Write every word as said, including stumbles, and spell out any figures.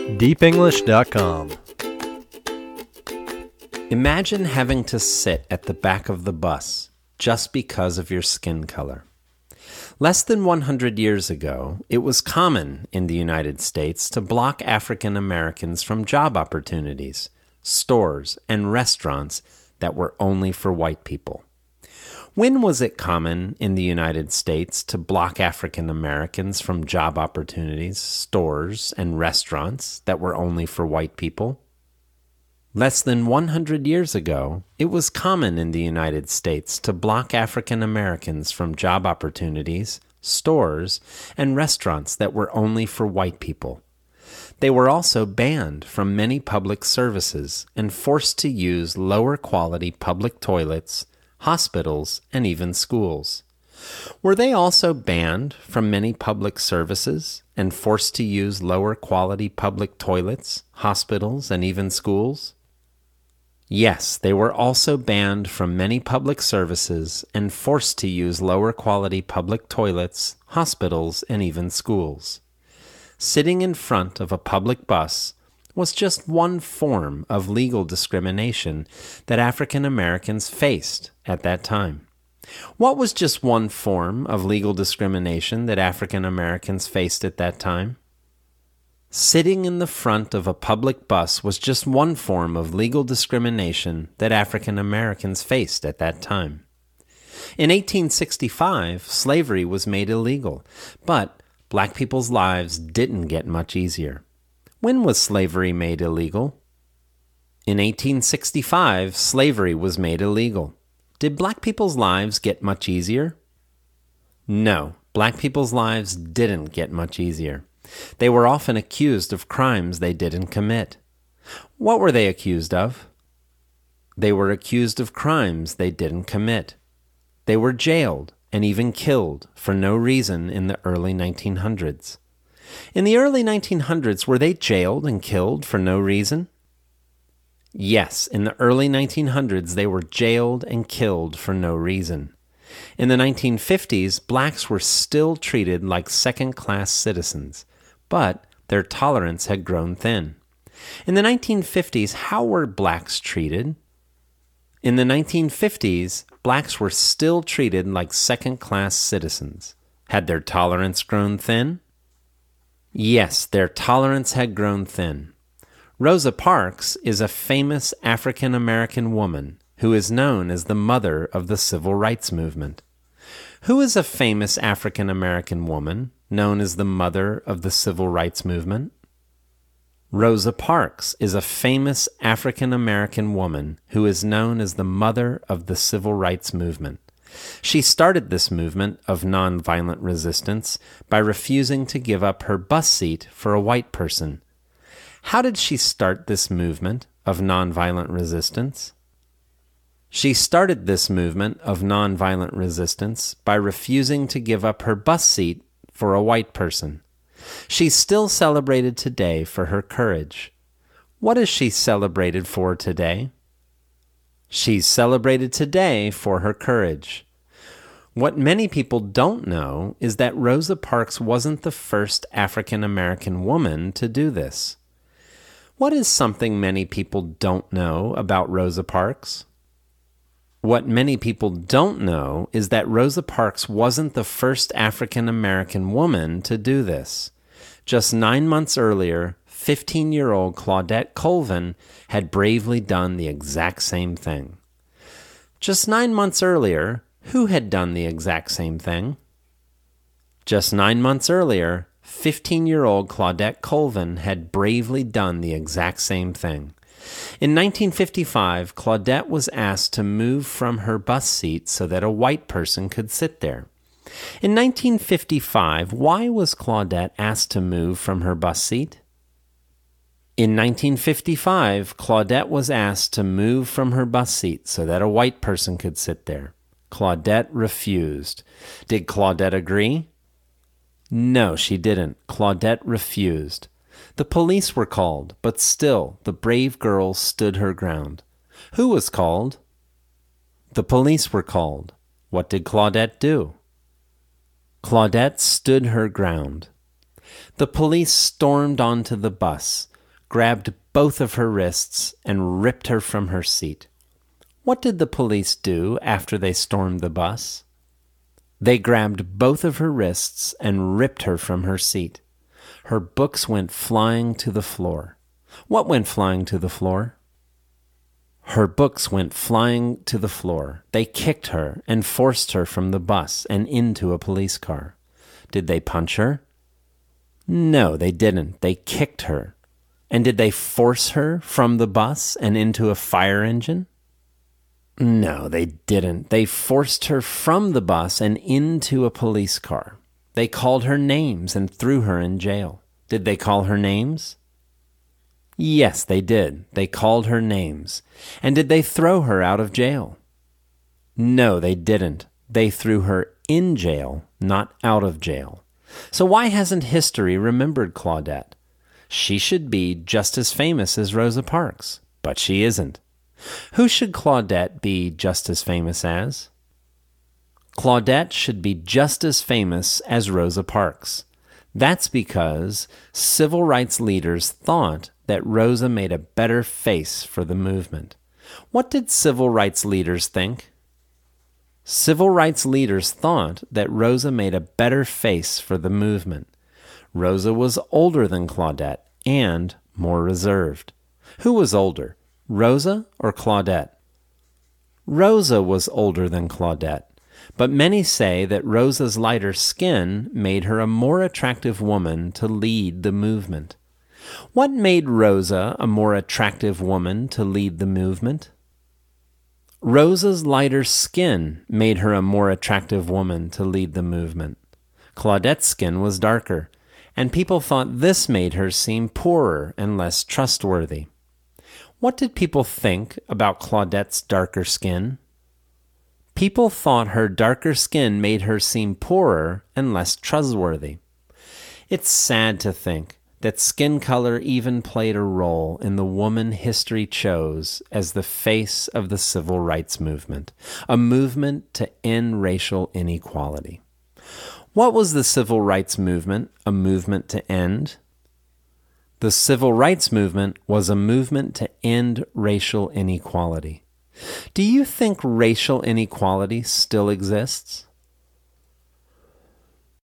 deep english dot com. Imagine having to sit at the back of the bus just because of your skin color. Less than one hundred years ago, it was common in the United States to block African Americans from job opportunities, stores, and restaurants that were only for white people. When was it common in the United States to block African Americans from job opportunities, stores, and restaurants that were only for white people? Less than one hundred years ago, it was common in the United States to block African Americans from job opportunities, stores, and restaurants that were only for white people. They were also banned from many public services and forced to use lower quality public toilets, hospitals, and even schools. Were they also banned from many public services and forced to use lower quality public toilets, hospitals, and even schools? Yes, they were also banned from many public services and forced to use lower quality public toilets, hospitals, and even schools. Sitting in front of a public bus was just one form of legal discrimination that African Americans faced at that time. What was just one form of legal discrimination that African Americans faced at that time? Sitting in the front of a public bus was just one form of legal discrimination that African Americans faced at that time. In eighteen sixty-five, slavery was made illegal, but black people's lives didn't get much easier. When was slavery made illegal? In eighteen sixty-five, slavery was made illegal. Did black people's lives get much easier? No, black people's lives didn't get much easier. They were often accused of crimes they didn't commit. What were they accused of? They were accused of crimes they didn't commit. They were jailed and even killed for no reason in the early nineteen hundreds. In the early nineteen hundreds, were they jailed and killed for no reason? Yes, in the early nineteen hundreds, they were jailed and killed for no reason. In the nineteen fifties, blacks were still treated like second-class citizens, but their tolerance had grown thin. In the nineteen fifties, how were blacks treated? In the nineteen fifties, blacks were still treated like second-class citizens. Had their tolerance grown thin? Yes, their tolerance had grown thin. Rosa Parks is a famous African-American woman who is known as the mother of the Civil Rights Movement. Who is a famous African-American woman known as the mother of the Civil Rights Movement? Rosa Parks is a famous African-American woman who is known as the mother of the Civil Rights Movement. She started this movement of nonviolent resistance by refusing to give up her bus seat for a white person. How did she start this movement of nonviolent resistance? She started this movement of nonviolent resistance by refusing to give up her bus seat for a white person. She's still celebrated today for her courage. What is she celebrated for today? She's celebrated today for her courage. What many people don't know is that Rosa Parks wasn't the first African American woman to do this. What is something many people don't know about Rosa Parks? What many people don't know is that Rosa Parks wasn't the first African American woman to do this. Just nine months earlier, fifteen-year-old Claudette Colvin had bravely done the exact same thing. Just nine months earlier, who had done the exact same thing? Just nine months earlier, fifteen-year-old Claudette Colvin had bravely done the exact same thing. In nineteen fifty-five, Claudette was asked to move from her bus seat so that a white person could sit there. In nineteen fifty-five, why was Claudette asked to move from her bus seat? In nineteen fifty-five, Claudette was asked to move from her bus seat so that a white person could sit there. Claudette refused. Did Claudette agree? No, she didn't. Claudette refused. The police were called, but still, the brave girl stood her ground. Who was called? The police were called. What did Claudette do? Claudette stood her ground. The police stormed onto the bus, grabbed both of her wrists and ripped her from her seat. What did the police do after they stormed the bus? They grabbed both of her wrists and ripped her from her seat. Her books went flying to the floor. What went flying to the floor? Her books went flying to the floor. They kicked her and forced her from the bus and into a police car. Did they punch her? No, they didn't. They kicked her. And did they force her from the bus and into a fire engine? No, they didn't. They forced her from the bus and into a police car. They called her names and threw her in jail. Did they call her names? Yes, they did. They called her names. And did they throw her out of jail? No, they didn't. They threw her in jail, not out of jail. So why hasn't history remembered Claudette? She should be just as famous as Rosa Parks, but she isn't. Who should Claudette be just as famous as? Claudette should be just as famous as Rosa Parks. That's because civil rights leaders thought that Rosa made a better face for the movement. What did civil rights leaders think? Civil rights leaders thought that Rosa made a better face for the movement. Rosa was older than Claudette and more reserved. Who was older, Rosa or Claudette? Rosa was older than Claudette, but many say that Rosa's lighter skin made her a more attractive woman to lead the movement. What made Rosa a more attractive woman to lead the movement? Rosa's lighter skin made her a more attractive woman to lead the movement. Claudette's skin was darker, and people thought this made her seem poorer and less trustworthy. What did people think about Claudette's darker skin? People thought her darker skin made her seem poorer and less trustworthy. It's sad to think that skin color even played a role in the woman history chose as the face of the civil rights movement, a movement to end racial inequality. What was the civil rights movement a movement to end? The civil rights movement was a movement to end racial inequality. Do you think racial inequality still exists?